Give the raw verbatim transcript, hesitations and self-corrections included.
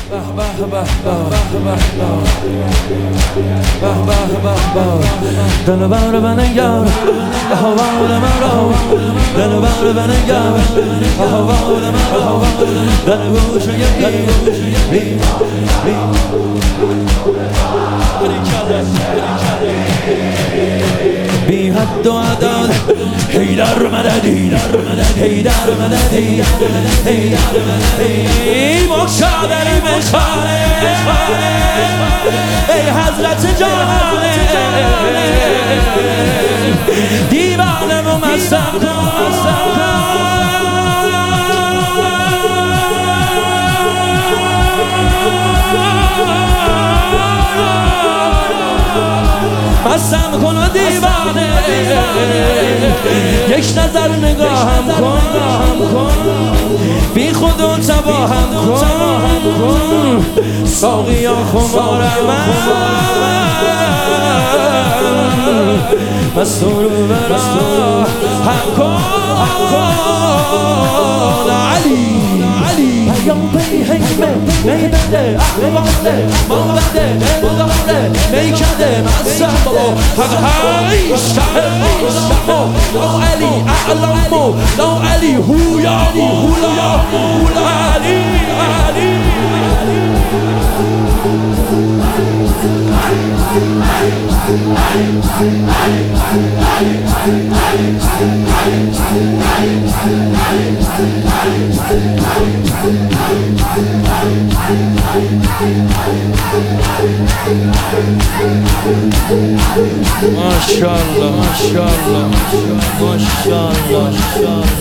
دل بر من یار احوال من رو دل بر من یار احوال من رو دل گوشه بی بی بی حد و عدد حیدر مددی حیدر مددی حیدر مددی مکشادری مکشاده ای حضرت جانه دیوانه و مستم کن مستم کن و دیوانه یک نظر نگاهم کن بی خود و تباهم کن ساقیا خمار من مستور برا هم کن علی علی پیام پیهیمه میبنده احوانده مانده مدانده میکده مستم بابا حق حیشته لو علی اعلامو لو علی هویا هولا هولا علی علی ما شاء الله ما شاء الله ما شاء الله